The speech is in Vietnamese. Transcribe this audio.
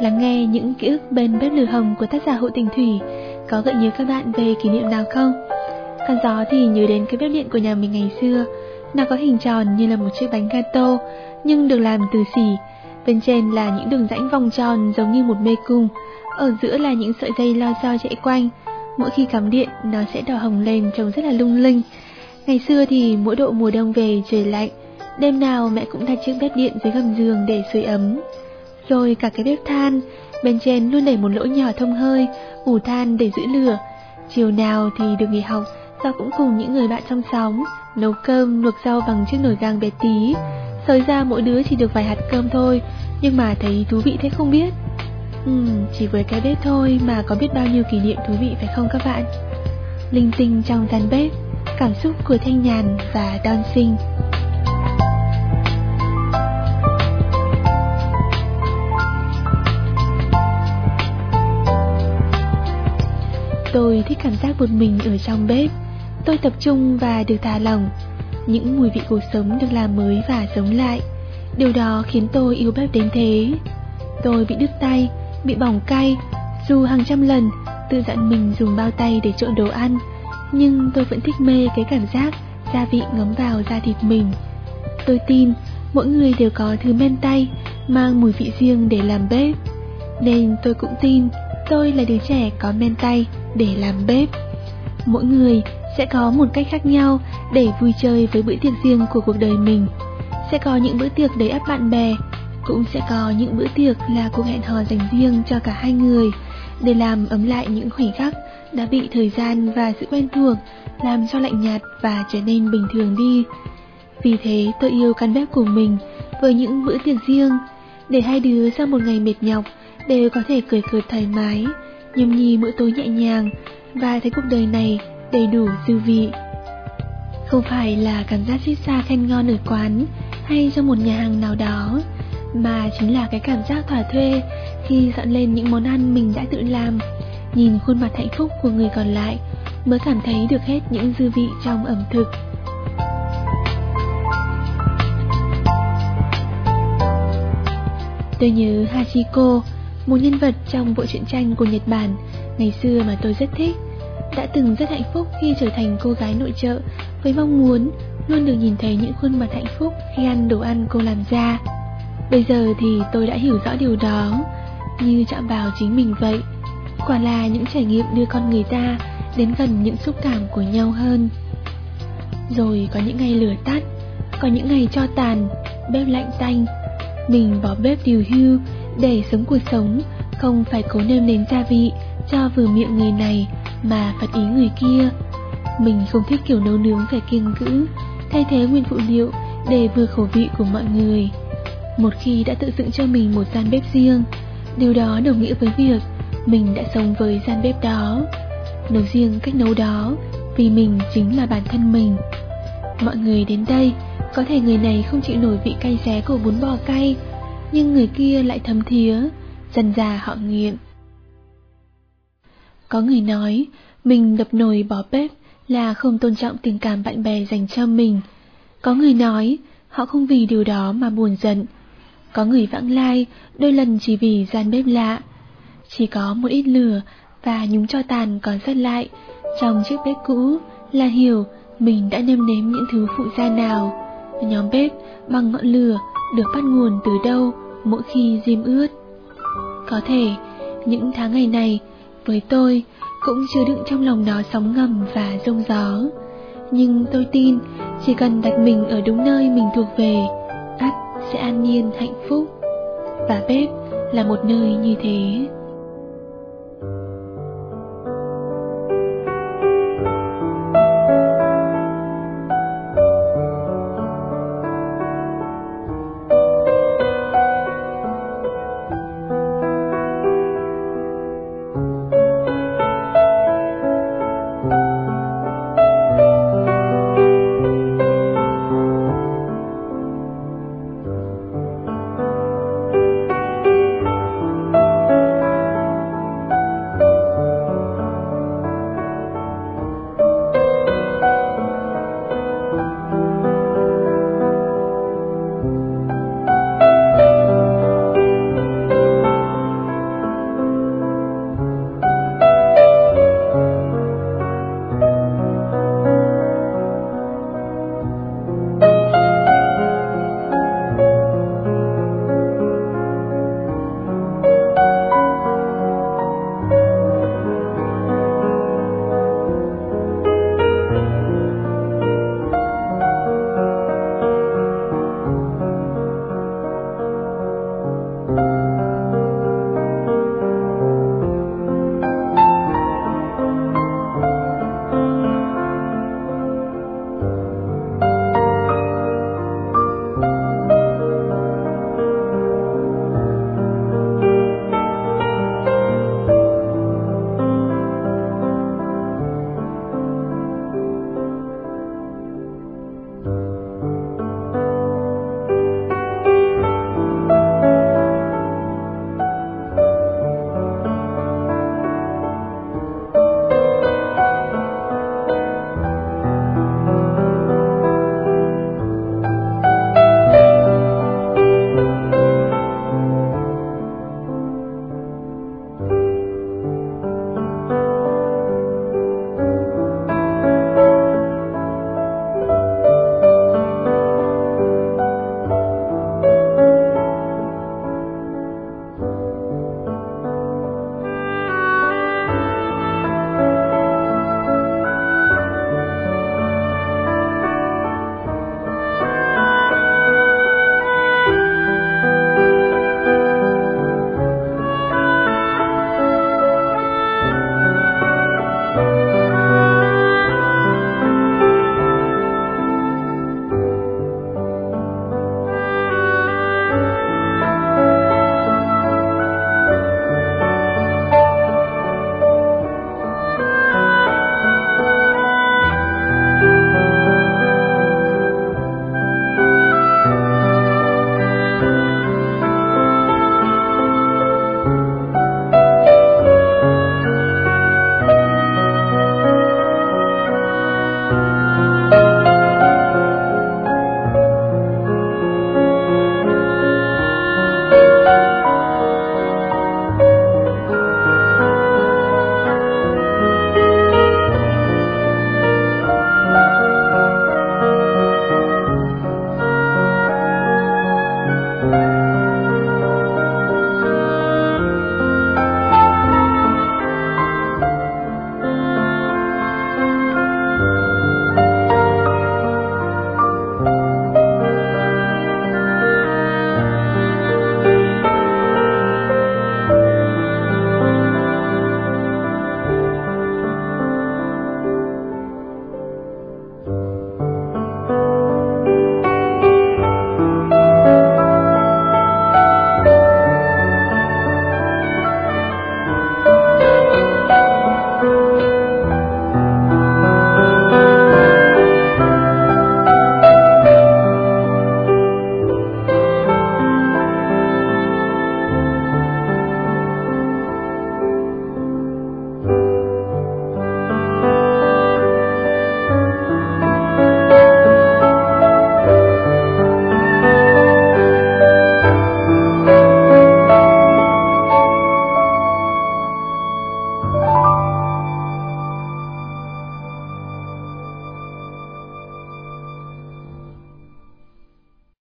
Lắng nghe những ký ức bên bếp lửa hồng của tác giả Hữu Tình Thủy có gợi nhớ các bạn về kỷ niệm nào không? Con gió thì nhớ đến cái bếp điện của nhà mình ngày xưa. Nó có hình tròn như là một chiếc bánh gato, nhưng được làm từ xỉ. Bên trên là những đường rãnh vòng tròn giống như một mê cung. Ở giữa là những sợi dây lo xo chạy quanh. Mỗi khi cắm điện, nó sẽ đỏ hồng lên trông rất là lung linh. Ngày xưa thì mỗi độ mùa đông về trời lạnh, đêm nào mẹ cũng đặt chiếc bếp điện dưới gầm giường để sưởi ấm. Rồi cả cái bếp than, bên trên luôn để một lỗ nhỏ thông hơi, ủ than để giữ lửa. Chiều nào thì được nghỉ học, do cũng cùng những người bạn trong xóm nấu cơm, luộc rau bằng chiếc nồi gang bé tí. Sới ra mỗi đứa chỉ được vài hạt cơm thôi, nhưng mà thấy thú vị thế không biết. Chỉ với cái bếp thôi mà có biết bao nhiêu kỷ niệm thú vị phải không các bạn? Linh tinh trong gian bếp, cảm xúc của Thanh Nhàn và Đon Sinh. Tôi thích cảm giác một mình ở trong bếp. Tôi tập trung và được thả lỏng. Những mùi vị cuộc sống được làm mới và sống lại. Điều đó khiến tôi yêu bếp đến thế. Tôi bị đứt tay, bị bỏng cay, dù hàng trăm lần tự dặn mình dùng bao tay để trộn đồ ăn, nhưng tôi vẫn thích mê cái cảm giác gia vị ngấm vào da thịt mình. Tôi tin mỗi người đều có thứ men tay mang mùi vị riêng để làm bếp, nên tôi cũng tin tôi là đứa trẻ có men tay để làm bếp. Mỗi người sẽ có một cách khác nhau để vui chơi với bữa tiệc riêng của cuộc đời mình. Sẽ có những bữa tiệc đầy ắp bạn bè, cũng sẽ có những bữa tiệc là cuộc hẹn hò dành riêng cho cả hai người, để làm ấm lại những khoảnh khắc đã bị thời gian và sự quen thuộc làm cho lạnh nhạt và trở nên bình thường đi. Vì thế tôi yêu căn bếp của mình với những bữa tiệc riêng, để hai đứa sau một ngày mệt nhọc đều có thể cười cợt thoải mái, nhâm nhi bữa tối nhẹ nhàng và thấy cuộc đời này đầy đủ dư vị. Không phải là cảm giác xít xa khen ngon ở quán hay trong một nhà hàng nào đó, mà chính là cái cảm giác thỏa thuê khi dọn lên những món ăn mình đã tự làm, nhìn khuôn mặt hạnh phúc của người còn lại, mới cảm thấy được hết những dư vị trong ẩm thực. Tôi nhớ Hachiko, một nhân vật trong bộ truyện tranh của Nhật Bản ngày xưa mà tôi rất thích. Đã từng rất hạnh phúc khi trở thành cô gái nội trợ, với mong muốn luôn được nhìn thấy những khuôn mặt hạnh phúc khi ăn đồ ăn cô làm ra. Bây giờ thì tôi đã hiểu rõ điều đó, như chạm vào chính mình vậy. Quả là những trải nghiệm đưa con người ta đến gần những xúc cảm của nhau hơn. Rồi có những ngày lửa tắt, có những ngày tro tàn, bếp lạnh tanh. Mình bỏ bếp điều hưu để sống cuộc sống, không phải cố nêm nếm gia vị cho vừa miệng người này mà phật ý người kia. Mình không thích kiểu nấu nướng phải kiêng cữ, thay thế nguyên phụ liệu để vừa khẩu vị của mọi người. Một khi đã tự dựng cho mình một gian bếp riêng, điều đó đồng nghĩa với việc mình đã sống với gian bếp đó, nấu riêng cách nấu đó, vì mình chính là bản thân mình. Mọi người đến đây, có thể người này không chịu nổi vị cay xé của bún bò cay, nhưng người kia lại thấm thía, dần dà họ nghiện. Có người nói mình đập nồi bỏ bếp là không tôn trọng tình cảm bạn bè dành cho mình. Có người nói họ không vì điều đó mà buồn giận. Có người vãng lai đôi lần chỉ vì gian bếp lạ. Chỉ có một ít lửa và nhúng tro tàn còn sót lại trong chiếc bếp cũ là hiểu mình đã nêm nếm những thứ phụ gia nào. Nhóm bếp bằng ngọn lửa được bắt nguồn từ đâu mỗi khi diêm ướt. Có thể những tháng ngày này với tôi cũng chứa đựng trong lòng nó sóng ngầm và rông gió, nhưng tôi tin chỉ cần đặt mình ở đúng nơi mình thuộc về, ắt sẽ an nhiên hạnh phúc. Và bếp là một nơi như thế.